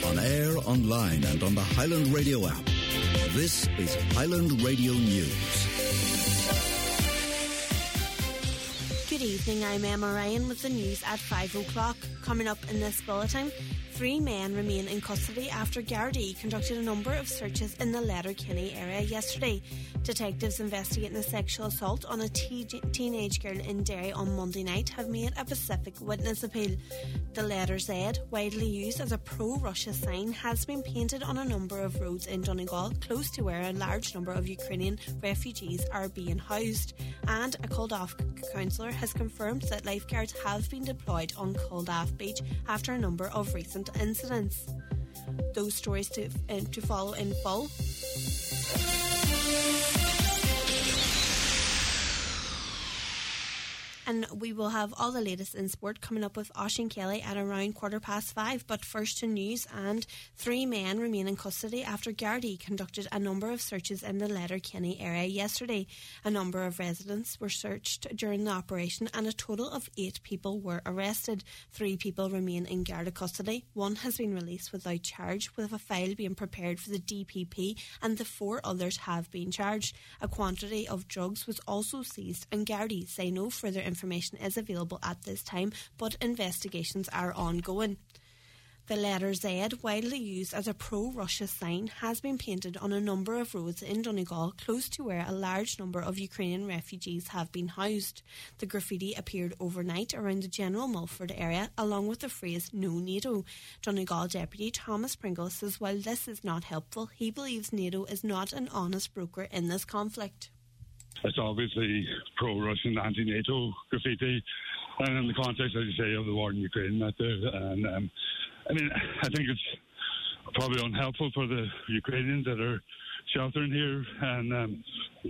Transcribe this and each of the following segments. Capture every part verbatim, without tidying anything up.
On air, online and on the Highland Radio app. This is Highland Radio News. Good evening, I'm Emma Ryan with the news at five o'clock. Coming up in this bulletin, three men remain in custody after Gardaí conducted a number of searches in the Letterkenny area yesterday. Detectives investigating a sexual assault on a te- teenage girl in Derry on Monday night have made a Pacific Witness appeal. The letter Z, widely used as a pro-Russia sign, has been painted on a number of roads in Donegal, close to where a large number of Ukrainian refugees are being housed. And a Culdaff councillor has confirmed that lifeguards have been deployed on Culdaff Beach after a number of recent incidents. Those stories to, uh, to follow in full. And we will have all the latest in sport coming up with Oisín Kelly at around quarter past five. But first to news, and three men remain in custody after Gardaí conducted a number of searches in the Letterkenny area yesterday. A number of residents were searched during the operation and a total of eight people were arrested. Three people remain in Garda custody. One has been released without charge, with a file being prepared for the D P P, and the four others have been charged. A quantity of drugs was also seized, and Gardaí say no further information Information is available at this time, but investigations are ongoing. The letter Z, widely used as a pro-Russia sign, has been painted on a number of roads in Donegal, close to where a large number of Ukrainian refugees have been housed. The graffiti appeared overnight around the General Mulford area, along with the phrase "No NATO." Donegal Deputy Thomas Pringle says while this is not helpful, he believes NATO is not an honest broker in this conflict. It's obviously pro-Russian, anti-NATO graffiti, and in the context, as you say, of the war in Ukraine, that there. And um, I mean, I think it's probably unhelpful for the Ukrainians that are sheltering here and um,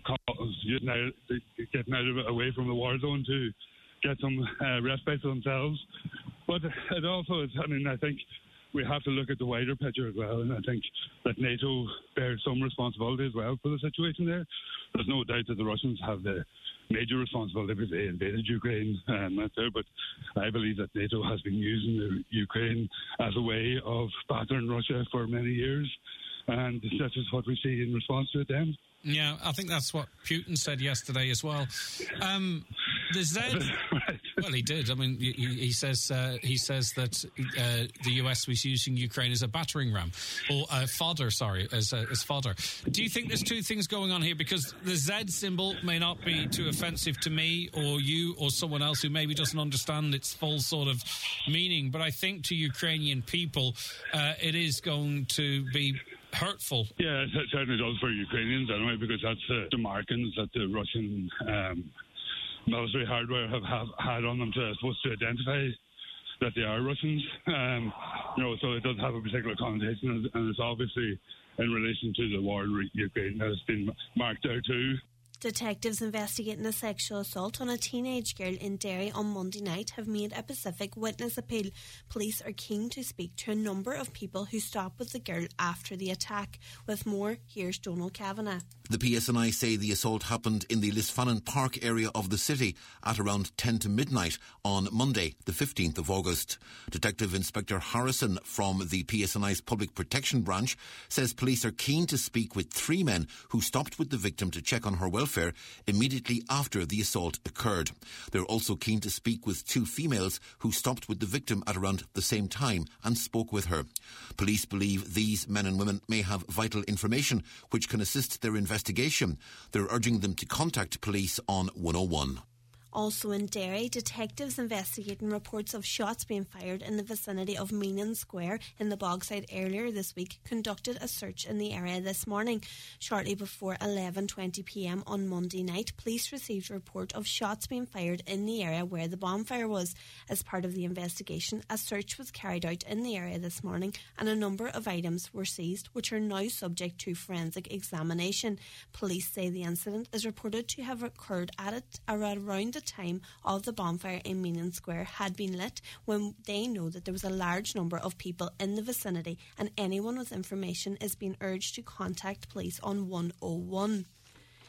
getting out, getting out of it, away from the war zone to get some uh, respite for themselves. But it also is, I mean, I think we have to look at the wider picture as well, and I think that NATO bears some responsibility as well for the situation there. There's no doubt that the Russians have the major responsibility because they invaded Ukraine and that's there, but I believe that NATO has been using the Ukraine as a way of battering Russia for many years, and this is what we see in response to it then. Yeah, I think that's what Putin said yesterday as well. Um, the Z, right. Well, he did. I mean, he, he says uh, he says that uh, the U S was using Ukraine as a battering ram, or uh, fodder. Sorry, as uh, as fodder. Do you think there's two things going on here? Because the Z symbol may not be too offensive to me or you or someone else who maybe doesn't understand its full sort of meaning, but I think to Ukrainian people, uh, it is going to be hurtful. Yeah, it certainly does for Ukrainians anyway, because that's uh, the markings that the Russian um, military hardware have, have had on them to supposed to identify that they are Russians. Um, you know, so it does have a particular connotation, and it's obviously in relation to the war in Ukraine that has been marked out too. Detectives investigating a sexual assault on a teenage girl in Derry on Monday night have made a Pacific Witness appeal. Police are keen to speak to a number of people who stopped with the girl after the attack. With more, here's Donal Kavanagh. The P S N I say the assault happened in the Lisfannon Park area of the city at around ten to midnight on Monday, the fifteenth of August. Detective Inspector Harrison from the P S N I's Public Protection Branch says police are keen to speak with three men who stopped with the victim to check on her welfare immediately after the assault occurred. They're also keen to speak with two females who stopped with the victim at around the same time and spoke with her. Police believe these men and women may have vital information which can assist their investigation. They're urging them to contact police on one oh one. Also in Derry, detectives investigating reports of shots being fired in the vicinity of Meanan Square in the Bogside earlier this week conducted a search in the area this morning. Shortly before eleven twenty p m on Monday night, police received a report of shots being fired in the area where the bonfire was. As part of the investigation, a search was carried out in the area this morning and a number of items were seized, which are now subject to forensic examination. Police say the incident is reported to have occurred at it around the time of the bonfire in Meanan Square had been lit, when they know that there was a large number of people in the vicinity, and anyone with information is being urged to contact police on one oh one.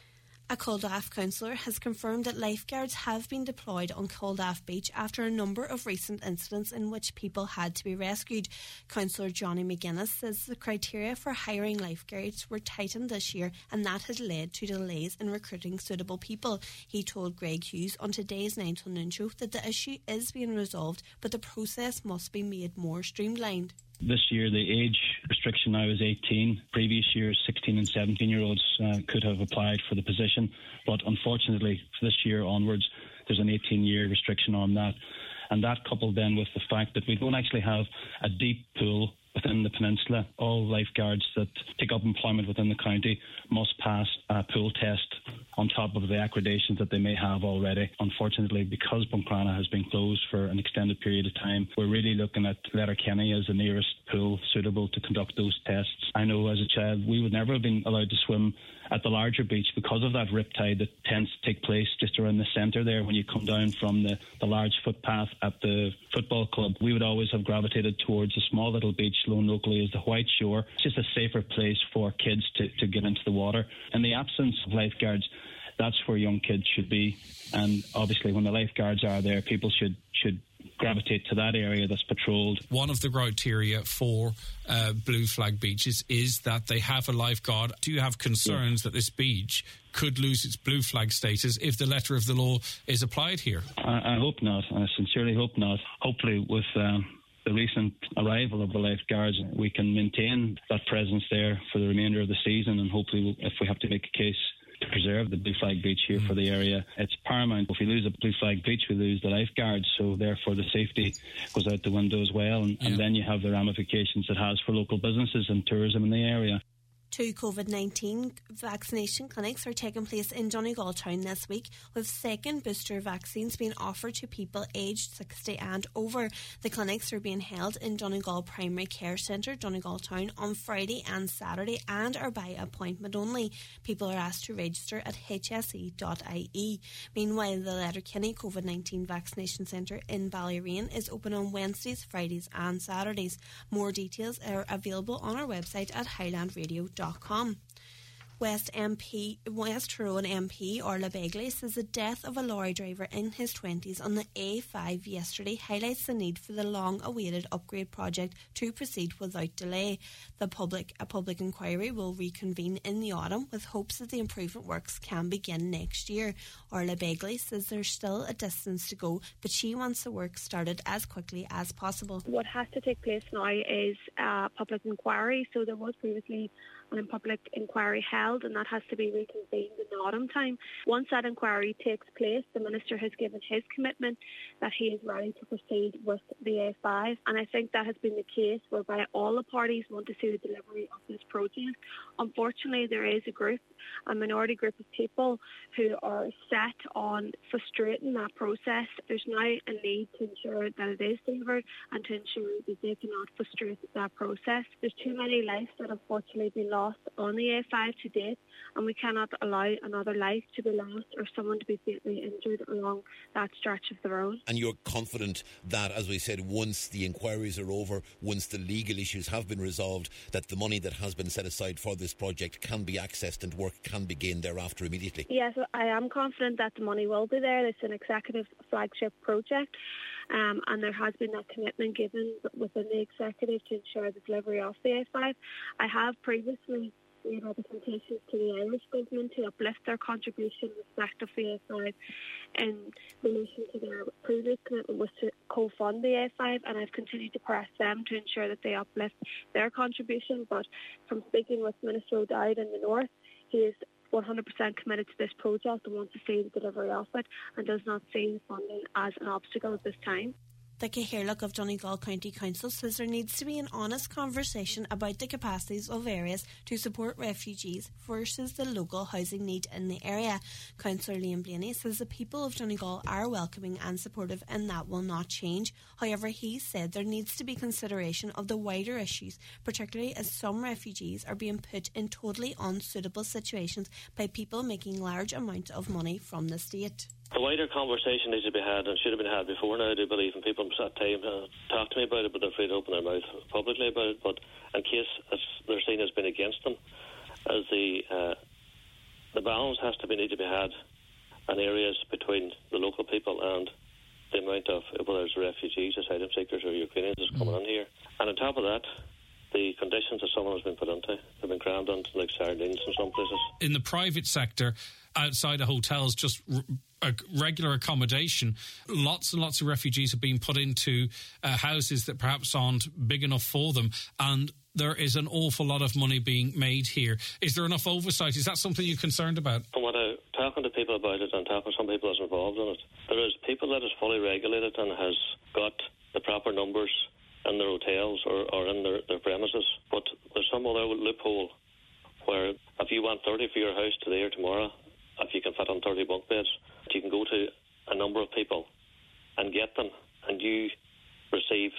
A Culdaff councillor has confirmed that lifeguards have been deployed on Culdaff Beach after a number of recent incidents in which people had to be rescued. Councillor Johnny McGuinness says the criteria for hiring lifeguards were tightened this year and that has led to delays in recruiting suitable people. He told Greg Hughes on today's nine till noon show that the issue is being resolved, but the process must be made more streamlined. This year, the age restriction now is eighteen. Previous years, sixteen and seventeen-year-olds uh, could have applied for the position. But unfortunately, for this year onwards, there's an eighteen-year restriction on that. And that coupled then with the fact that we don't actually have a deep pool within the peninsula. All lifeguards that take up employment within the county must pass a pool test on top of the accreditations that they may have already. Unfortunately, because Buncrana has been closed for an extended period of time, we're really looking at Letterkenny as the nearest pool suitable to conduct those tests. I know as a child we would never have been allowed to swim at the larger beach because of that riptide that tends to take place just around the centre there when you come down from the, the large footpath at the football club. We would always have gravitated towards a small little beach known locally as the White Shore. It's just a safer place for kids to, to get into the water. In the absence of lifeguards, that's where young kids should be. And obviously when the lifeguards are there, people should should gravitate to that area that's patrolled. One of the criteria for uh, blue flag beaches is that they have a lifeguard. Do you have concerns yeah. that this beach could lose its blue flag status if the letter of the law is applied here? I, I hope not. I sincerely hope not. Hopefully with um, the recent arrival of the lifeguards, we can maintain that presence there for the remainder of the season, and hopefully if we have to make a case to preserve the blue flag beach here mm. for the area, it's paramount. If we lose a blue flag beach, we lose the lifeguards, so therefore the safety goes out the window as well, and, yeah. and then you have the ramifications it has for local businesses and tourism in the area. Two COVID nineteen vaccination clinics are taking place in Donegal town this week, with second booster vaccines being offered to people aged sixty and over. The clinics are being held in Donegal Primary Care Centre, Donegal town, on Friday and Saturday and are by appointment only. People are asked to register at h s e dot i e. Meanwhile, the Letterkenny COVID nineteen vaccination centre in Ballyreen is open on Wednesdays, Fridays and Saturdays. More details are available on our website at highland radio dot com. West M P, West Tyrone M P Orla Begley says the death of a lorry driver in his twenties on the A five yesterday highlights the need for the long-awaited upgrade project to proceed without delay. The public, a public inquiry will reconvene in the autumn with hopes that the improvement works can begin next year. Orla Begley says there's still a distance to go, but she wants the work started as quickly as possible. What has to take place now is a public inquiry. So there was previously an public inquiry held, and that has to be reconvened in the autumn time. Once that inquiry takes place, the Minister has given his commitment that he is ready to proceed with the A five, and I think that has been the case whereby all the parties want to see the delivery of this project. Unfortunately, there is a group, a minority group of people who are set on frustrating that process. There's now a need to ensure that it is delivered and to ensure that they cannot frustrate that process. There's too many lives that unfortunately been lost on the A five to date, and we cannot allow another life to be lost or someone to be fatally injured along that stretch of the road. And you're confident that, as we said, once the inquiries are over, once the legal issues have been resolved, that the money that has been set aside for this project can be accessed and work can begin thereafter immediately? Yes, I am confident that the money will be there. It's an executive flagship project. Um, and there has been that commitment given within the executive to ensure the delivery of the A five. I have previously made representations to the Irish government to uplift their contribution in respect of the A five in relation to their previous commitment was to co-fund the A five, and I've continued to press them to ensure that they uplift their contribution. But from speaking with Minister O'Dowd in the North, he is one hundred percent committed to this project and wants to see the delivery of it and does not see the funding as an obstacle at this time. The Cathaoirleach of Donegal County Council says there needs to be an honest conversation about the capacities of areas to support refugees versus the local housing need in the area. Councillor Liam Blaney says the people of Donegal are welcoming and supportive, and that will not change. However, he said there needs to be consideration of the wider issues, particularly as some refugees are being put in totally unsuitable situations by people making large amounts of money from the state. The wider conversation needs to be had and should have been had before now, I do believe, and people have time to talk to me about it, but they're afraid to open their mouth publicly about it. But in case they're seen as being against them, as the uh, the balance has to be need to be had in areas between the local people and the amount of, whether it's refugees, asylum seekers or Ukrainians that's coming in here. And on top of that, the conditions that someone has been put into have been crammed into like sardines in some places. In the private sector, outside of hotels, just r- a regular accommodation, lots and lots of refugees have been put into uh, houses that perhaps aren't big enough for them, and there is an awful lot of money being made here. Is there enough oversight? Is that something you're concerned about? From what I talking to people about it and talking to some people that's involved in it, there is people that is fully regulated and has got the proper numbers in their hotels or, or in their, their premises. But there's some other loophole where if you want thirty for your house today or tomorrow, if you can fit on thirty bunk beds, you can go to a number of people and get them, and you receive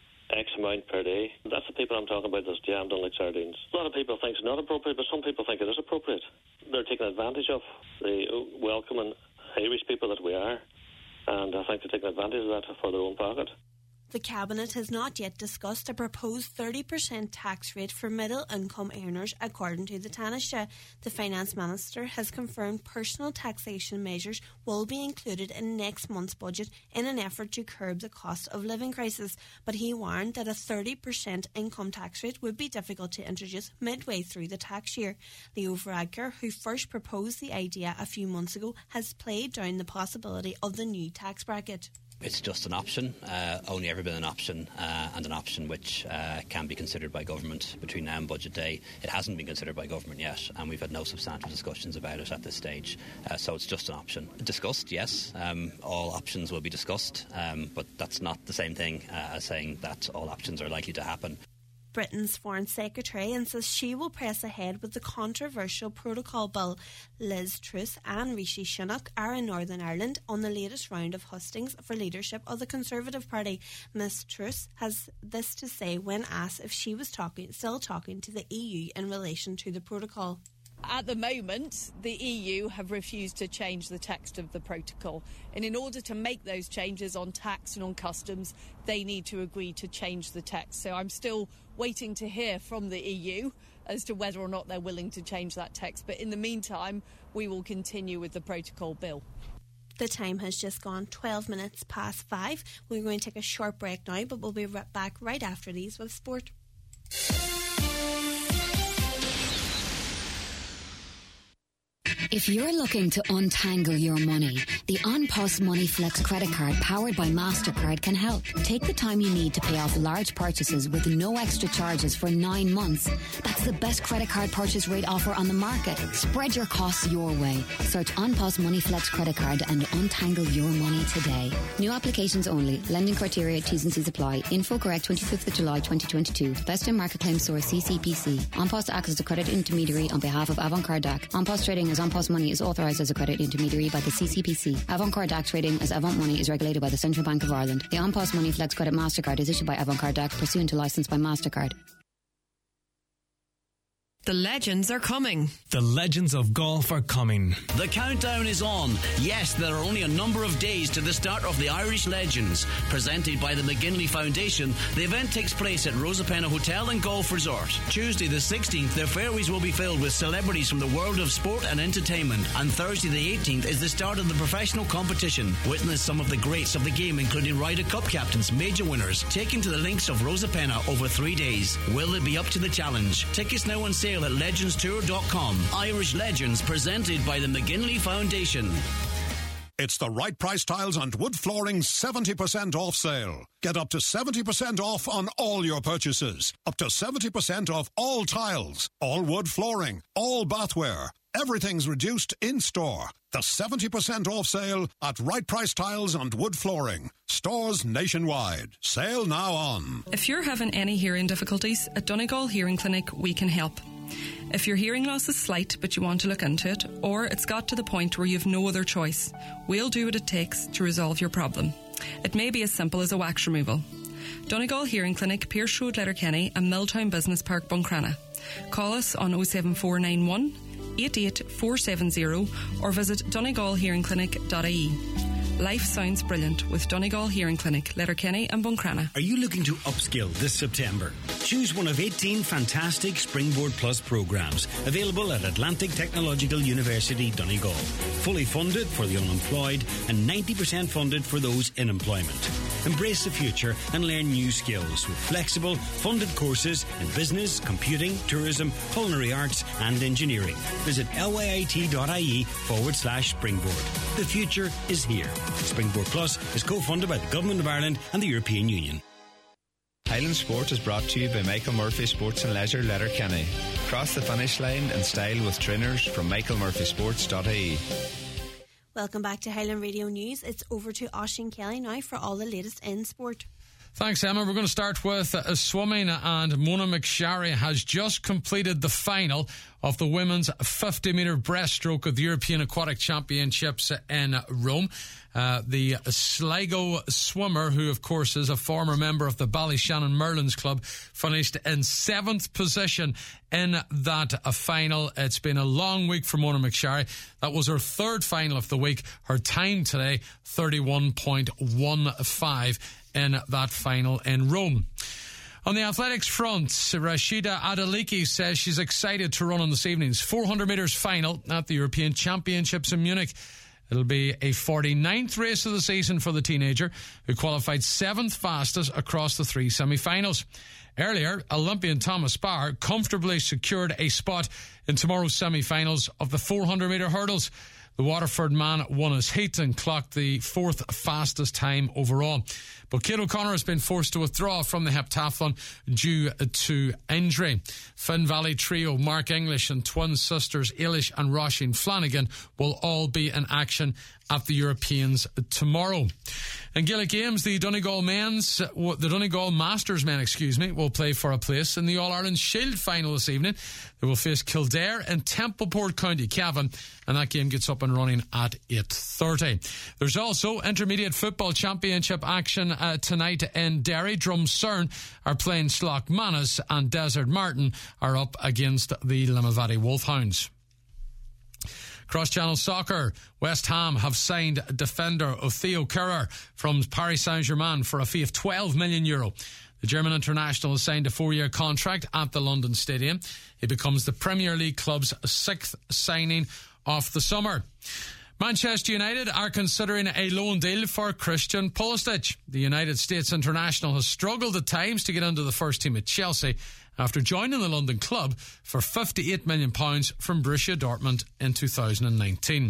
X amount per day. That's the people I'm talking about that's jammed on like sardines. A lot of people think it's not appropriate, but some people think it is appropriate. They're taking advantage of the welcoming Irish people that we are, and I think they're taking advantage of that for their own pocket. The Cabinet has not yet discussed a proposed thirty percent tax rate for middle-income earners, according to the Taoiseach. The Finance Minister has confirmed personal taxation measures will be included in next month's budget in an effort to curb the cost of living crisis, but he warned that a thirty percent income tax rate would be difficult to introduce midway through the tax year. Leo Varadkar, who first proposed the idea a few months ago, has played down the possibility of the new tax bracket. It's just an option, uh, only ever been an option, uh, and an option which uh, can be considered by government between now and budget day. It hasn't been considered by government yet, and we've had no substantive discussions about it at this stage, uh, so it's just an option. Discussed, yes, um, all options will be discussed, um, but that's not the same thing uh, as saying that all options are likely to happen. Britain's Foreign Secretary insists she will press ahead with the controversial protocol bill. Liz Truss and Rishi Sunak are in Northern Ireland on the latest round of hustings for leadership of the Conservative Party. Miz Truss has this to say when asked if she was talking, still talking to the E U in relation to the protocol. At the moment, the E U have refused to change the text of the protocol. And in order to make those changes on tax and on customs, they need to agree to change the text. So I'm still waiting to hear from the E U as to whether or not they're willing to change that text. But in the meantime, we will continue with the protocol bill. The time has just gone twelve minutes past five. We're going to take a short break now, but we'll be right back right after these with sport. If you're looking to untangle your money, the An Post Money Flex credit card powered by MasterCard can help. Take the time you need to pay off large purchases with no extra charges for nine months. That's the best credit card purchase rate offer on the market. Spread your costs your way. Search An Post Money Flex credit card and untangle your money today. New applications only. Lending criteria, T's and C's apply. Info correct twenty-fifth of July twenty twenty-two. Best in market claim source C C P C. An Post acts as a credit intermediary on behalf of Avantcard D A C. An Post trading as An Post Money is authorised as a credit intermediary by the C C P C. Avantcard D A C trading as Avant Money is regulated by the Central Bank of Ireland. The An Post Money Flex Credit MasterCard is issued by Avantcard D A C pursuant to licence by MasterCard. The legends are coming. The legends of golf are coming. The countdown is on. Yes, there are only a number of days to the start of the Irish Legends. Presented by the McGinley Foundation, the event takes place at Rosapena Hotel and Golf Resort. Tuesday the sixteenth, their fairways will be filled with celebrities from the world of sport and entertainment. And Thursday the eighteenth is the start of the professional competition. Witness some of the greats of the game, including Ryder Cup captains, major winners, taken to the links of Rosapena over three days. Will they be up to the challenge? Tickets now on sale at legends tour dot com. Irish Legends, presented by the McGinley Foundation. It's the Right Price Tiles and Wood Flooring seventy percent off sale. Get up to seventy percent off on all your purchases. Up to seventy percent off all tiles, all wood flooring, all bathware. Everything's reduced in-store. The seventy percent off sale at Right Price Tiles and Wood Flooring. Stores nationwide. Sale now on. If you're having any hearing difficulties, at Donegal Hearing Clinic, we can help. If your hearing loss is slight but you want to look into it, or it's got to the point where you've no other choice, we'll do what it takes to resolve your problem. It may be as simple as a wax removal. Donegal Hearing Clinic, Pierce Road, Letterkenny and Milltown Business Park, Buncrana. Call us on oh seven four nine one, eight eight four seven zero or visit donegal hearing clinic dot I E. Life sounds brilliant with Donegal Hearing Clinic, Letterkenny and Buncrana. Are you looking to upskill this September? Choose one of eighteen fantastic Springboard Plus programs available at Atlantic Technological University, Donegal. Fully funded for the unemployed and ninety percent funded for those in employment. Embrace the future and learn new skills with flexible, funded courses in business, computing, tourism, culinary arts and engineering. Visit lyit.ie forward slash springboard. The future is here. Springboard Plus is co-funded by the Government of Ireland and the European Union. Highland Sport is brought to you by Michael Murphy Sports and Leisure, Letterkenny. Cross the finish line in style with trainers from michael murphy sports dot I E. Welcome back to Highland Radio News. It's over to Oisín Kelly now for all the latest in sport. Thanks, Emma. We're going to start with uh, swimming, and Mona McSharry has just completed the final of the women's fifty metre breaststroke of the European Aquatic Championships in Rome. Uh, the Sligo swimmer, who of course is a former member of the Ballyshannon Merlins Club, finished in seventh position in that uh, final. It's been a long week for Mona McSharry. That was her third final of the week. Her time today, thirty-one point one five in that final in Rome. On the athletics front, Rashida Adeliki says she's excited to run on this evening's four hundred metres final at the European Championships in Munich. It'll be a forty-ninth race of the season for the teenager, who qualified seventh fastest across the three semi-finals. Earlier, Olympian Thomas Barr comfortably secured a spot in tomorrow's semi-finals of the four hundred metre hurdles. The Waterford man won his heat and clocked the fourth fastest time overall. But Kate O'Connor has been forced to withdraw from the heptathlon due to injury. Finn Valley trio Mark English and twin sisters Eilish and Roisin Flanagan will all be in action at the Europeans tomorrow. In Gaelic Games, the Donegal men's, the Donegal Masters men, excuse me, will play for a place in the All-Ireland Shield final this evening. They will face Kildare and Templeport County Cavan, and that game gets up and running at eight thirty. There's also Intermediate Football Championship action uh, tonight in Derry. Drumcerne are playing Slough Manas, and Desert Martin are up against the Limavady Wolfhounds. Cross-channel soccer, West Ham have signed defender Theo Kerrer from Paris Saint-Germain for a fee of twelve million euro. The German international has signed a four-year contract at the London Stadium. He becomes the Premier League club's sixth signing of the summer. Manchester United are considering a loan deal for Christian Pulisic. The United States international has struggled at times to get into the first team at Chelsea after joining the London club for fifty-eight million pounds from Borussia Dortmund in two thousand nineteen.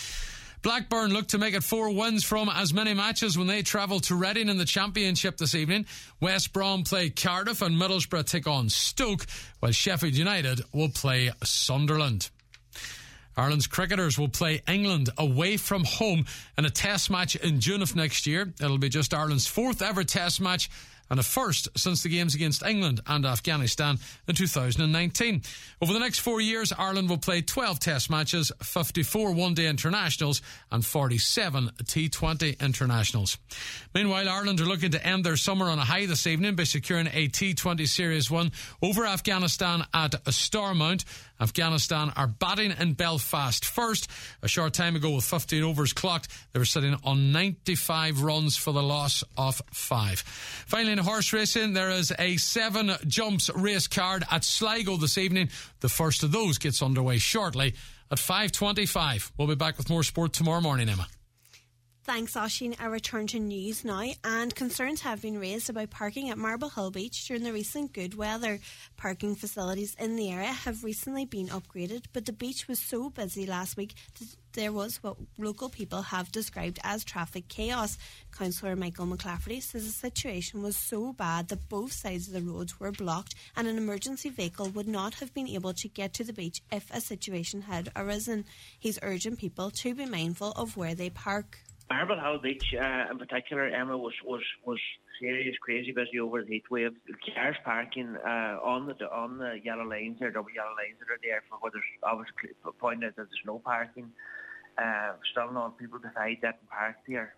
Blackburn look to make it four wins from as many matches when they travel to Reading in the Championship this evening. West Brom play Cardiff and Middlesbrough take on Stoke, while Sheffield United will play Sunderland. Ireland's cricketers will play England away from home in a test match in June of next year. It'll be just Ireland's fourth ever test match and a first since the games against England and Afghanistan in two thousand nineteen. Over the next four years, Ireland will play twelve test matches, fifty-four one-day internationals and forty-seven T twenty internationals. Meanwhile, Ireland are looking to end their summer on a high this evening by securing a T twenty Series one over Afghanistan at Stormont. Afghanistan are batting in Belfast first. A short time ago, with fifteen overs clocked, they were sitting on ninety-five runs for the loss of five. Finally, in horse racing, there is a seven jumps race card at Sligo this evening. The first of those gets underway shortly at five twenty-five. We'll be back with more sport tomorrow morning, Emma. Thanks, Oisín. I return to news now, and concerns have been raised about parking at Marble Hill Beach during the recent good weather. Parking facilities in the area have recently been upgraded, but the beach was so busy last week that there was what local people have described as traffic chaos. Councillor Michael McClafferty says the situation was so bad that both sides of the roads were blocked and an emergency vehicle would not have been able to get to the beach if a situation had arisen. He's urging people to be mindful of where they park. Marble Hill Beach, uh, in particular, Emma, was, was, was serious, crazy busy over the heat wave. Cars parking uh, on the on the yellow lanes, there, double yellow lanes that are there for where there's obviously pointed out that there's no parking. Uh, still not people decide that and park there,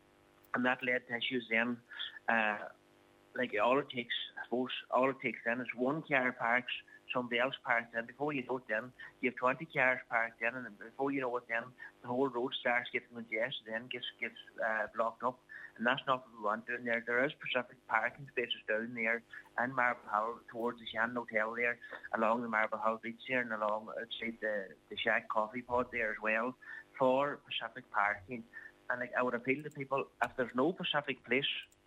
and that led to issues then. Uh, like all it takes, I suppose, all it takes then is one car parks somebody else parked in. Before you know it then, you have twenty cars parked in, and before you know it then, the whole road starts getting congested then, gets, gets uh, blocked up. And that's not what we want down there. There is specific parking spaces down there in Marble Hill towards the Shannon Hotel there, along the Marble Hill Beach there, and along outside the, the Shack Coffee Pod there as well, for Pacific parking. And like, I would appeal to people, if there's no Pacific place,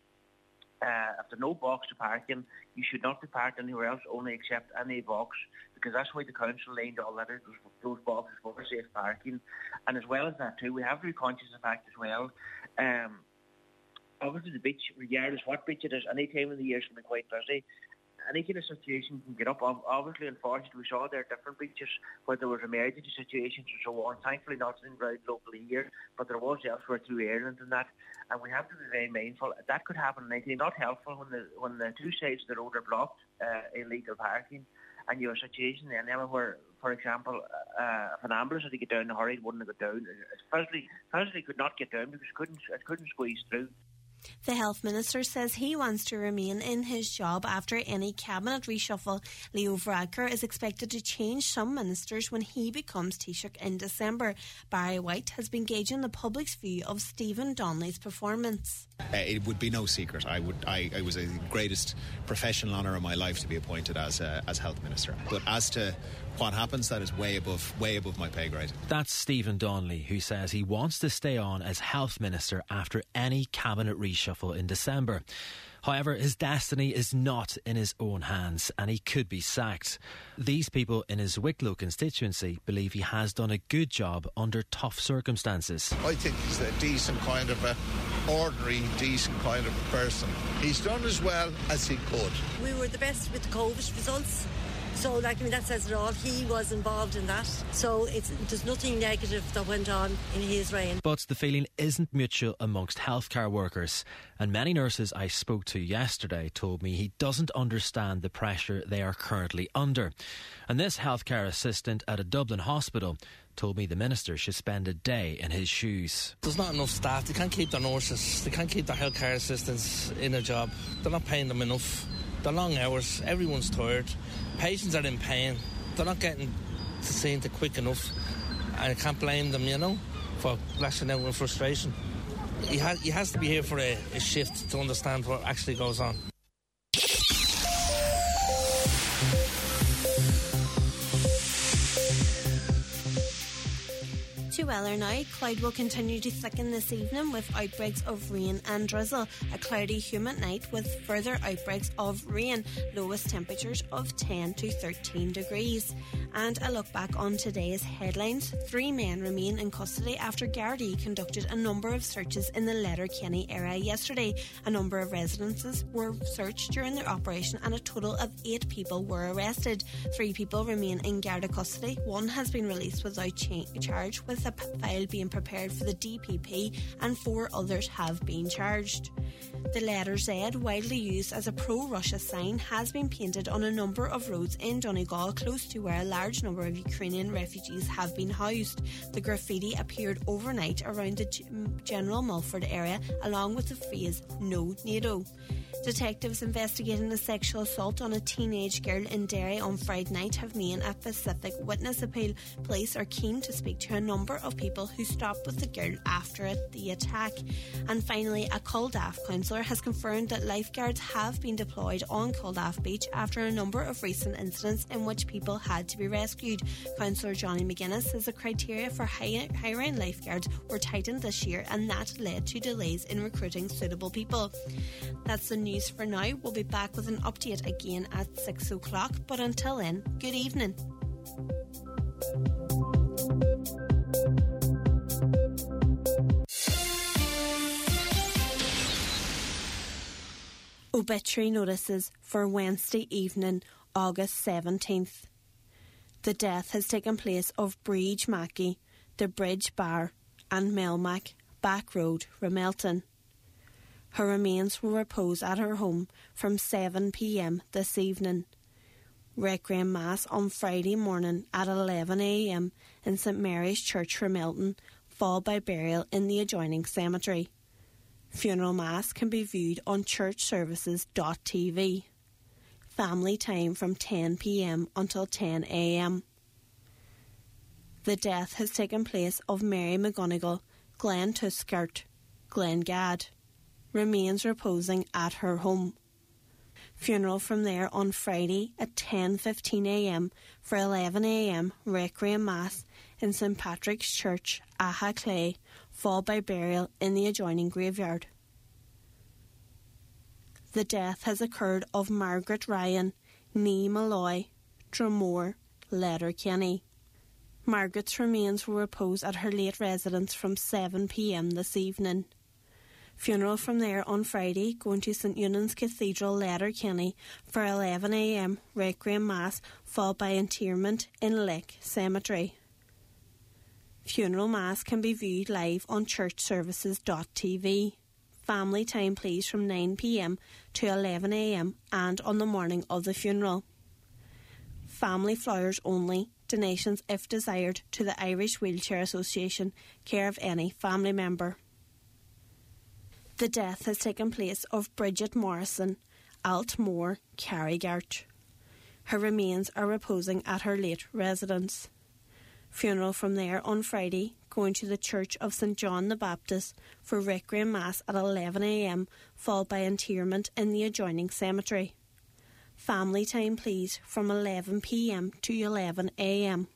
uh, if there's no box to park in, you should not be parked anywhere else, only except any box, because that's why the council lined all that out, those, those boxes for safe parking. And as well as that too, we have to be conscious of the fact as well, um, obviously the beach, regardless what beach it is, any time of the year can be quite busy. Any kind of situation can get up. Obviously, unfortunately, we saw there are different beaches where there was emergency situations and so on. Thankfully, not in ground locally here, but there was elsewhere through Ireland and that. And we have to be very mindful. That could happen anytime. Not helpful when the when the two sides of the road are blocked, uh, illegal parking, and you have a situation then where, for example, uh, if an ambulance had to get down in a hurry, it wouldn't have got down. It physically, physically could not get down because it couldn't, it couldn't squeeze through. The Health Minister says he wants to remain in his job after any cabinet reshuffle. Leo Varadkar is expected to change some ministers when he becomes Taoiseach in December. Barry White has been gauging the public's view of Stephen Donnelly's performance. Uh, it would be no secret. I would. I, I was the greatest professional honour of my life to be appointed as uh, as Health Minister. But as to what happens, that is way above way above my pay grade. That's Stephen Donnelly, who says he wants to stay on as Health Minister after any cabinet reshuffle in December. However, his destiny is not in his own hands and he could be sacked. These people in his Wicklow constituency believe he has done a good job under tough circumstances. I think he's a decent kind of a ordinary, decent kind of a person. He's done as well as he could. We were the best with the COVID results. So, like, I mean, that says it all. He was involved in that. So, it's, there's nothing negative that went on in his reign. But the feeling isn't mutual amongst healthcare workers. And many nurses I spoke to yesterday told me he doesn't understand the pressure they are currently under. And this healthcare assistant at a Dublin hospital told me the minister should spend a day in his shoes. There's not enough staff. They can't keep their nurses. They can't keep their healthcare assistants in a job. They're not paying them enough. The long hours, everyone's tired, patients are in pain, they're not getting to see it quick enough, and I can't blame them, you know, for lashing out in frustration. He, ha- he has to be here for a, a shift to understand what actually goes on. To weather now, cloud will continue to thicken this evening with outbreaks of rain and drizzle. A cloudy, humid night with further outbreaks of rain. Lowest temperatures of ten to thirteen degrees. And a look back on today's headlines. Three men remain in custody after Gardaí conducted a number of searches in the Letterkenny area yesterday. A number of residences were searched during the operation and a total of eight people were arrested. Three people remain in Garda custody. One has been released without cha- charge, with a file being prepared for the D P P, and four others have been charged. The letter Z, widely used as a pro-Russia sign, has been painted on a number of roads in Donegal, close to where a large number of Ukrainian refugees have been housed. The graffiti appeared overnight around the G- General Mulford area, along with the phrase "No NATO." Detectives investigating a sexual assault on a teenage girl in Derry on Friday night have made a specific witness appeal. Police are keen to speak to a number of people who stopped with the girl after it, the attack. And finally, a Culdaff councillor has confirmed that lifeguards have been deployed on Culdaff Beach after a number of recent incidents in which people had to be rescued. Councillor Johnny McGuinness says the criteria for hiring lifeguards were tightened this year, and that led to delays in recruiting suitable people. That's the news for now. We'll be back with an update again at six o'clock, but until then, good evening. Obituary notices for Wednesday evening, August seventeenth. The death has taken place of Breege Mackey, the Bridge Bar, and Melmac, Back Road, Ramelton. Her remains will repose at her home from seven p.m. this evening. Requiem Mass on Friday morning at eleven a.m. in St Mary's Church, Ramelton, followed by burial in the adjoining cemetery. Funeral Mass can be viewed on church services dot t v. Family time from ten p m until ten a m. The death has taken place of Mary McGonigal, Glen Tuskart, Glen Gad. Remains reposing at her home. Funeral from there on Friday at ten fifteen a m for eleven a m Requiem Mass in St Patrick's Church, Aha Clay, followed by burial in the adjoining graveyard. The death has occurred of Margaret Ryan, Nee Malloy, Dromore, Letterkenny. Margaret's remains will repose at her late residence from seven p m this evening. Funeral from there on Friday, going to St Eunan's Cathedral, Letterkenny, for eleven a m Requiem Mass, followed by interment in Lick Cemetery. Funeral Mass can be viewed live on church services dot t v. Family time please from nine p m to eleven a m and on the morning of the funeral. Family flowers only, donations if desired to the Irish Wheelchair Association, care of any family member. The death has taken place of Bridget Morrison, Altmore, Carrygart. Her remains are reposing at her late residence. Funeral from there on Friday, going to the Church of Saint John the Baptist for Requiem Mass at eleven a m, followed by interment in the adjoining cemetery. Family time please from eleven p m to eleven a m.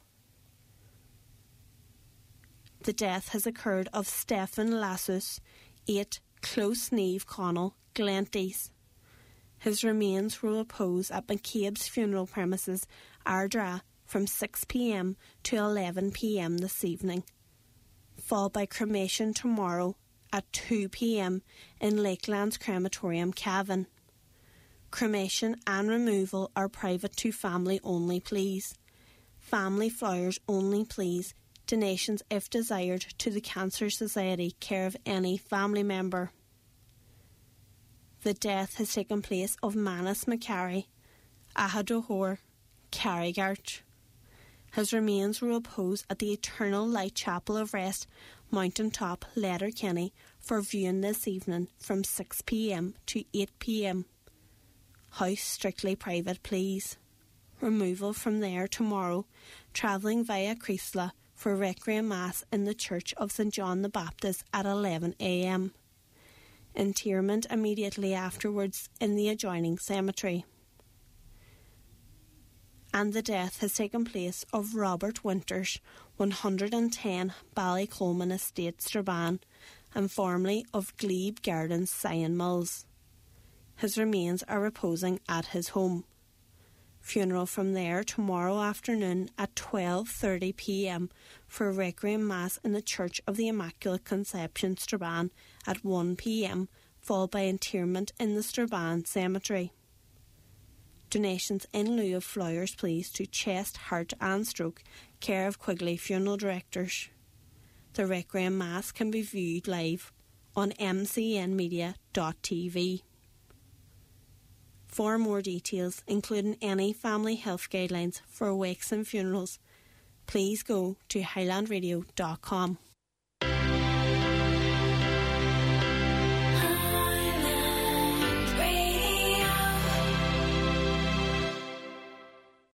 The death has occurred of Stephen Lassus, eight Close Neve Connell, Glenties. His remains will repose at McCabe's funeral premises, Ardra, from six p m to eleven p m this evening, followed by cremation tomorrow at two p m in Lakelands Crematorium, Cavan. Cremation and removal are private to family only, please. Family flowers only, please. Donations if desired to the Cancer Society, care of any family member. The death has taken place of Manus McCarry, Ahadohor, Carrygart. His remains will repose at the Eternal Light Chapel of Rest, Mountain Top, Letterkenny, for viewing this evening from six p m to eight p m. House strictly private, please. Removal from there tomorrow, travelling via Creasla for Requiem Mass in the Church of Saint John the Baptist at eleven a m. Interment immediately afterwards in the adjoining cemetery. And the death has taken place of Robert Winters, one hundred ten Ballycolman Estate, Strabane, and formerly of Glebe Gardens, Sion Mills. His remains are reposing at his home. Funeral from there tomorrow afternoon at twelve thirty p m for Requiem Mass in the Church of the Immaculate Conception, Strabane, at one p m, followed by interment in the Strabane Cemetery. Donations in lieu of flowers, please, to Chest, Heart and Stroke, care of Quigley Funeral Directors. The Requiem Mass can be viewed live on m c n media dot t v. For more details, including any family health guidelines for wakes and funerals, please go to highland radio dot com.